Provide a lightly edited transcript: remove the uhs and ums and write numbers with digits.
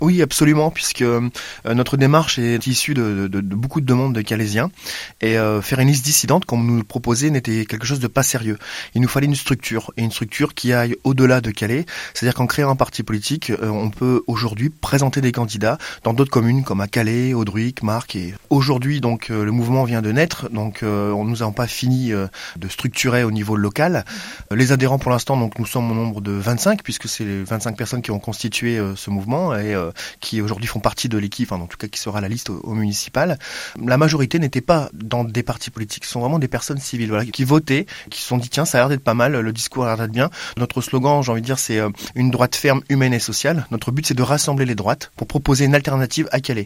Oui, absolument, puisque notre démarche est issue de beaucoup de demandes de Calaisiens. Et faire une liste dissidente, comme nous le proposait, n'était quelque chose de pas sérieux. Il nous fallait une structure, et une structure qui aille au-delà de Calais. C'est-à-dire qu'en créant un parti politique, on peut aujourd'hui présenter des candidats dans d'autres communes, comme à Calais, Audruic, Marcq. Et aujourd'hui, donc, le mouvement vient de naître, donc nous n'avons pas fini de structurer au niveau local. Les adhérents, pour l'instant, donc nous sommes au nombre de 25, puisque c'est les 25 personnes qui ont constitué ce mouvement, et qui aujourd'hui font partie de l'équipe, en tout cas qui sera la liste au municipal. La majorité n'était pas dans des partis politiques, ce sont vraiment des personnes civiles, voilà, qui votaient, qui se sont dit tiens, ça a l'air d'être pas mal, le discours a l'air d'être bien. Notre slogan, j'ai envie de dire, c'est une droite ferme, humaine et sociale. Notre but, c'est de rassembler les droites pour proposer une alternative à Calais.